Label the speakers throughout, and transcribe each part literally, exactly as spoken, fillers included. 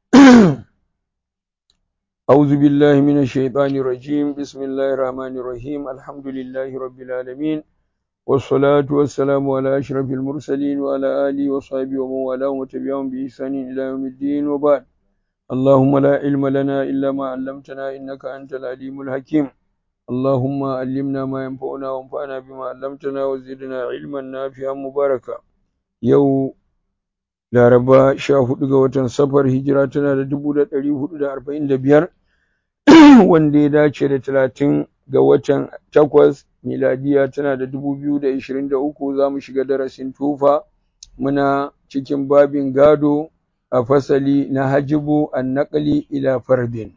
Speaker 1: أعوذ بالله من الشيطان الرجيم بسم الله الرحمن الرحيم الحمد لله رب العالمين والصلاة والسلام على أشرف المرسلين وعلى آله وصحبه ومن والاه وتبعهم بإحسان إلى يوم الدين وبعد اللهم لا علم لنا إلا ما علمتنا إنك أنت العليم الحكيم اللهم علمنا ما ينفعنا وانفعنا بما علمتنا وزدنا علما نافعا مباركا يو Laraba sha hudu ga watan safar hijira tana da dubu da ɗari hudu da arba'in da biyar wanda ya dace da talatin ga watan takwas miladiya tana da dubu biyu da ishirin da uku za mu shiga darasin tufa muna cikin babin gado a fasali na hajibu an naƙali ila fardin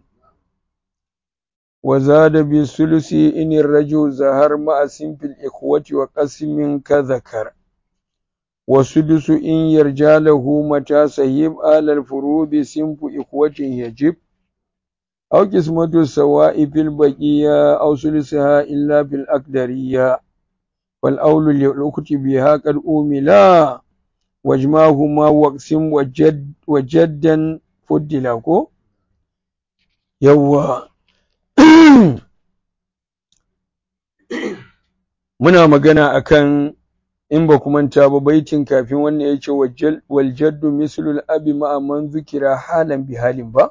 Speaker 1: wa zada bi sulusi in raju zahar ma'a simfil ikhwati wa qasmin ka zakar وسدس إن يرجى له متى سيب آل الفروض سنف إخوة يجب أو قسمة السواء في البقية أو سلسها إلا في الأقدرية والأول للأخت بها قد أوملا واجمعهما واقسم وجد وجدا فدلكو يوا muna magana akan in ba ku manta ba baitin kafin wannan ya ce wal jaddu mislul abi ma'a man zukira halan bi halin ba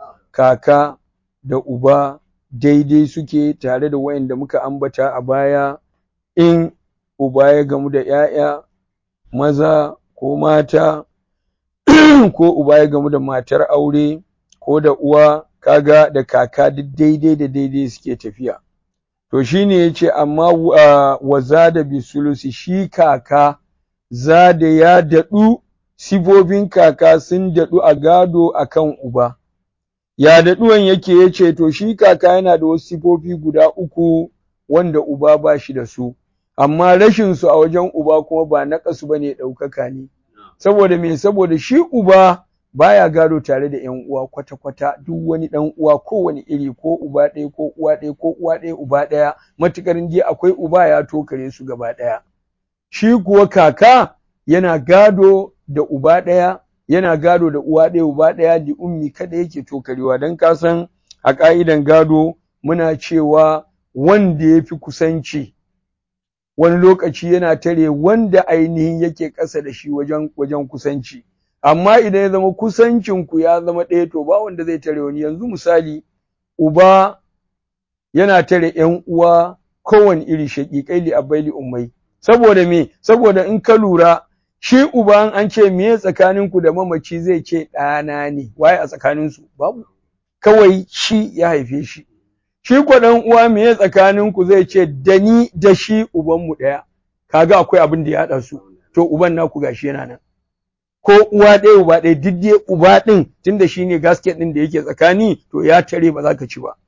Speaker 1: kaka da uba daidai suke tare da wayanda muka ambata a baya in uba ya gamu da ƴaƴa maza ko mata ko uba ya gamu da matar aure ko da uwa kaga da kaka duk daidai da daidai suke tafiya to shine yace amma wa zada bi sulusi shi kaka zada ya dadu sifofin kaka sun dadu a gado akan uba ya daduwan yake yace to shi kaka yana da wasu sifofi guda uku wanda uba ba shi da su amma rashin su a wajen uba kuma ba naqasu bane daukaka ne saboda me saboda shi uba baya gado tare da ƴan uwa kwata-kwata duk wani ɗan uwa kowane iri ko uba ɗaya ko uwa ɗaya ko uwa ɗaya uba ɗaya matukar dai akwai uba ya tokare su gaba ɗaya shi kuwa kaka yana gado da uba ɗaya yana gado da uwa ɗaya uba ɗaya da ummi kada yake tokarewa dan ka san a ka'idan gado muna cewa wanda yafi kusanci wani lokaci yana tare wanda ainihin yake ƙasa da shi wajen wajen kusanci amma idan ya zama kusancinku ya zama ɗaya to ba wanda zai tare wani yanzu misali uba yana tare ƴan uwa kowane iri shaƙiƙai li abai li ummai saboda me saboda in ka lura shi uba an ce me tsakaninku da mamaci zai ce ɗana ne waye a tsakaninsu babu kawai shi ya haife shi shi ko ɗan uwa me tsakaninku zai ce da ni da shi ubanmu ɗaya kaga akwai abin da ya haɗa su to uban naku gashi yana nan ko uwa ɗaya uba ɗaya duk dai uba ɗin tunda shine gasket ɗin da yake tsakani to ya tare ba za ka ci ba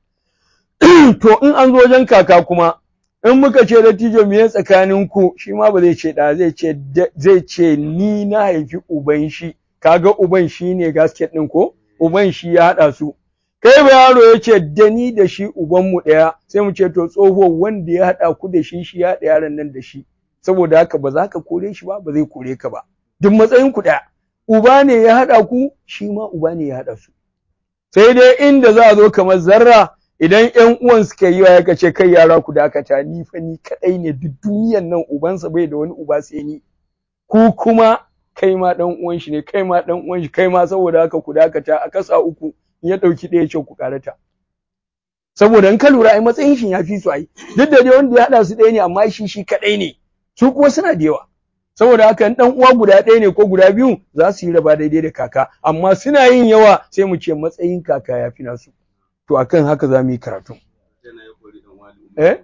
Speaker 1: to in an zo wajen kaka kuma in muka ce dattijo me tsakanin ku shi ma ba zai ce da zai ce zai ce ni na haifi uban shi kaga uban shine gasket ɗin ko uban shi ya haɗa su kai ba yaro ya ce da ni da shi uban mu ɗaya sai mu ce to tsoho wanda ya haɗa ku da shi shi ya haɗa yaron nan da shi saboda haka ba za ka kore shi ba ba zai kore ka ba duk matsayin ku ɗaya uba ne ya haɗa ku shi ma uba ne ya haɗa su sai dai inda za a zo kamar zarra idan ƴan uwan suka yi wa ya ce kai yara ku dakata ni fa ni kadai ne duk duniyan nan ubansa bai da wani uba sai ni ku kuma kai ma dan uwan shi ne kai ma dan uwan shi kai ma saboda haka ku dakata a kasa uku ya dauki ɗaya ce ku karata saboda in ka lura ai matsayin shi ya fi su ai duk da dai wanda ya haɗa su ɗaya ne amma shi shi kadai ne su kuma suna da yawa saboda haka dan uwa guda ɗaya ne ko guda biyu za su yi raba daidai da kaka amma suna yin yawa sai mu ce matsayin kaka ya fi nasu to akan haka za mu yi karatu eh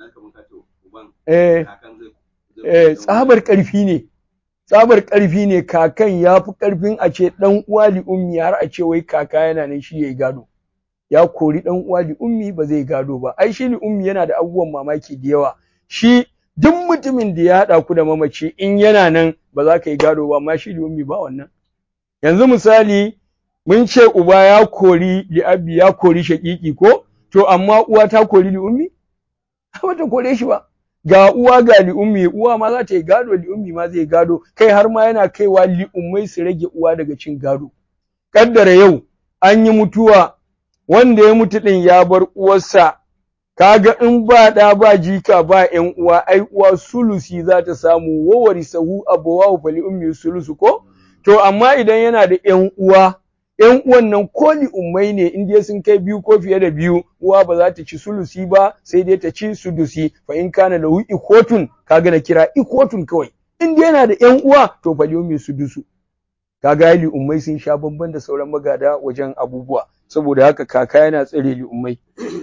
Speaker 1: eh eh tsabar ƙarfi ne tsabar ƙarfi ne kakan ya fi ƙarfin a ce dan uwa li ummi har a ce wai kaka yana nan shi yayi gado ya kori dan uwa li ummi ba zai gado ba ai shi li ummi yana da abubuwan mamaki da yawa shi duk mutumin da ya haɗa ku da mamaci in yana nan ba za ka yi gado ba amma shi ummi ba wannan yanzu misali mun ce uba ya kori li'abi ya kori shaƙiƙi ko to amma uwa ta kori li'ummi ba ta kore shi ba ga uwa ga li'ummi uwa ma za ta yi gado li'ummi ma zai gado kai har ma yana kaiwa li'ummai su rage uwa daga cin gado kaddara yau an yi mutuwa wanda ya mutu din ya bar uwarsa kaga in ba ɗa ba jika ba ƴan uwa ai uwa sulusi za ta samu wawari sahu abawahu fali ummi sulusu ko to amma idan yana da ƴan uwa ƴan uwan nan koli ummai ne in dai sun kai biyu ko fiye da biyu uwa ba za ta ci sulusi ba sai dai ta ci sudusi fa in kana lahu ikotun kaga na kira ikotun kawai in dai yana da ƴan uwa to fali ummi sudusu kaga li ummai sun sha bamban da sauran magada wajen abubuwa saboda haka kaka yana tsare li ummai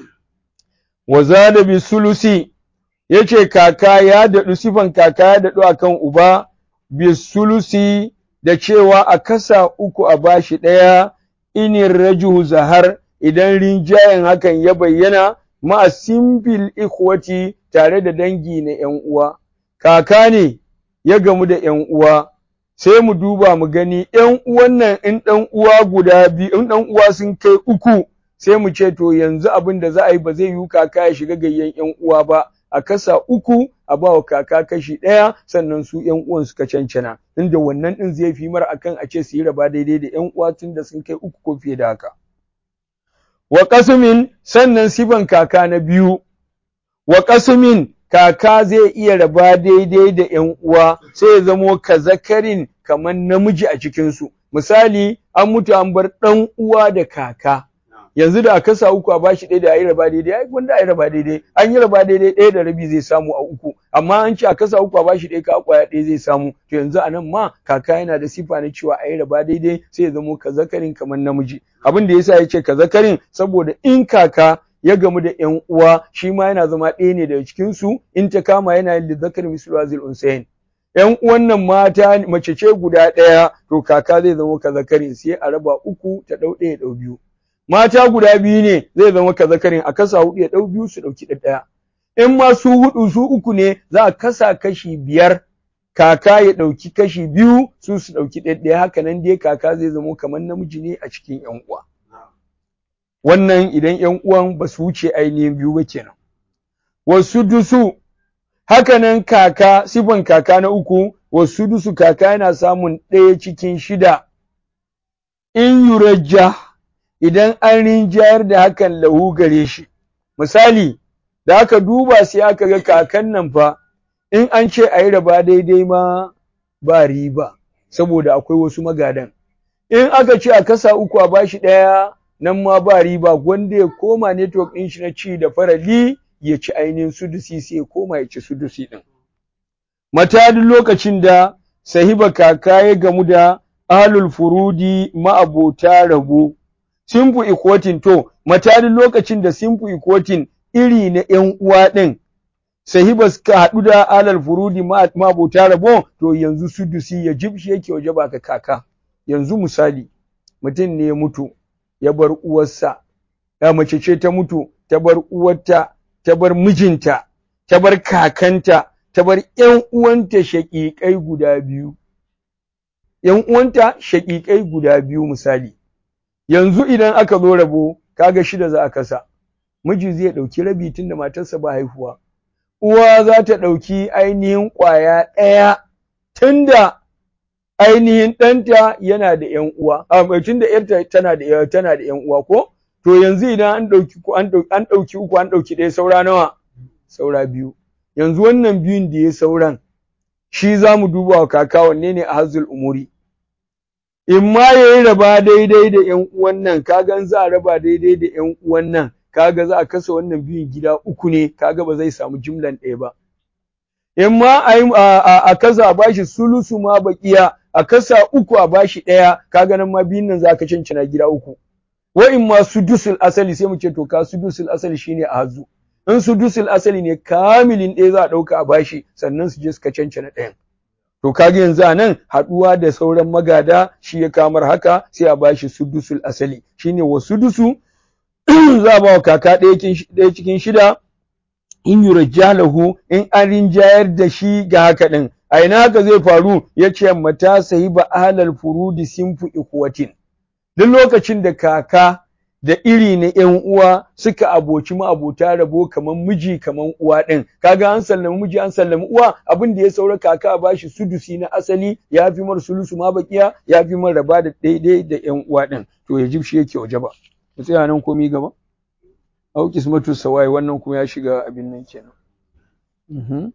Speaker 1: wa zada bi sulusi yace kaka ya dadu sifan kaka ya dadu akan uba bi sulusi da cewa a kasa uku a bashi daya inir rajuhu zahar idan rinjayen hakan ya bayyana ma simbil ikhwati tare da dangi na ƴan uwa kaka ne ya gamu da ƴan uwa sai mu duba mu gani ƴan uwan nan in ɗan uwa guda biyu in ɗan uwa sun kai uku sai mu ce to yanzu abin da za a yi ba zai yi kaka ya shiga gayyan ƴan uwa ba a kasa uku a ba wa kaka kashi ɗaya sannan su ƴan uwan suka cancana inda wannan ɗin zai fi mara akan a ce su yi raba daidai da ƴan uwa tun da sun kai uku ko fiye da haka wa qasmin sannan siban kaka na biyu wa qasmin kaka zai iya raba daidai da ƴan uwa sai ya zamo kazakarin kamar namiji a cikin su misali an mutu an bar ɗan uwa da kaka yanzu da aka sa uku a bashi ɗaya da ayi raba daidai ai wanda ayi raba daidai an yi raba daidai ɗaya da rabi zai samu a uku amma an ce aka sa uku a bashi ɗaya ka kwaya ɗaya zai samu to yanzu anan ma kaka yana da sifa na cewa ayi raba daidai sai ya zamo kazakarin kamar namiji abin da yasa yace kazakarin saboda in kaka ya gamu da ƴan uwa shi ma yana zama ɗaya ne daga cikin su in ta kama yana yin lizzakar mislu wazil unsayin ƴan uwan nan mata mace ce guda ɗaya to kaka zai zama kazakarin sai a raba uku ta ɗau ɗaya ɗau biyu mata guda biyu ne zai zama kazakarin a kasa hudu ya ɗau biyu su ɗauki ɗaya in ma su hudu su uku ne za a kasa kashi biyar kaka ya ɗauki kashi biyu su su ɗauki ɗaya haka nan dai kaka zai zama kamar namiji ne a cikin ƴan uwa wannan idan ƴan uwan ba su wuce ainihin biyu ba kenan wasu dusu haka nan kaka sifan kaka na uku wasu dusu kaka yana samun ɗaya cikin shida in yurajja idan an rinjayar da hakan lahu gare shi misali da aka duba sai aka ga kakan nan fa in an ce a yi raba daidai ma ba riba saboda akwai wasu magadan in aka ce a kasa uku a bashi ɗaya nan ma ba riba wanda ya koma network ɗin shi na ci da farali ya ci ainihin sudusi sai ya koma ya ci sudusi ɗin mata duk lokacin da sahiba kaka ya gamu da ahlul furudi ma'abota rabo simfu ikotin to mata duk lokacin da simfu ikotin iri na ƴan uwa ɗin sahiba suka haɗu da ahlul furudi ma'abota rabo to yanzu sudusi ya jibshi yake waje ba ka kaka yanzu misali mutum ne ya mutu ya bar uwarsa ya mace ce ta mutu ta bar uwarta ta bar mijinta ta bar kakanta ta bar ƴan uwanta shaƙiƙai guda biyu ƴan uwanta shaƙiƙai guda biyu misali yanzu idan aka zo rabo kaga shida za a kasa miji zai ɗauki rabi tunda matarsa ba haihuwa uwa za ta ɗauki ainihin ƙwaya ɗaya tunda ainihin ɗanta yana da ƴan uwa a tunda ƴarta tana da tana da ƴan uwa ko to yanzu idan an ɗauki an ɗauki an ɗauki uku an ɗauki ɗaya saura nawa saura biyu yanzu wannan biyun da ya sauran shi za mu duba wa kaka wanne ne a hazzul umuri in ma ya yi raba daidai da ƴan uwan nan kaga za a raba daidai da ƴan uwan nan kaga za a kasa wannan biyun gida uku ne kaga ba zai samu jimlan ɗaya ba in ma a a kasa a bashi sulusu ma baƙiya a kasa uku a bashi ɗaya kaga nan ma biyun nan za ka cancana gida uku wa in ma sudusul asali sai mu ce to ka sudusul asali shine a hazu in sudusul asali ne kamilin ɗaya za a ɗauka a bashi sannan su je suka cancana ɗayan to kaga yanzu a nan haɗuwa da sauran magada shi ya kamar haka sai a bashi sudusul asali shine wa sudusu za a ba wa kaka ɗaya cikin shida in yurajjalahu in an rinjayar da shi ga haka ɗin a ina haka zai faru ya ce mata sahiba ahlal furudi simfu ikwatin duk lokacin da kaka da iri na ƴan uwa suka aboci ma'abota rabo kaman miji kaman uwa ɗin kaga an sallami miji an sallami uwa abin da ya saura kaka a bashi sudusi na asali ya fi mar sulusu ma bakiya ya fi mar raba da daidai da ƴan uwa ɗin to yajib shi yake wajaba mu tsaya nan komi gaba au qismatu sawai wannan kuma ya shiga abin nan kenan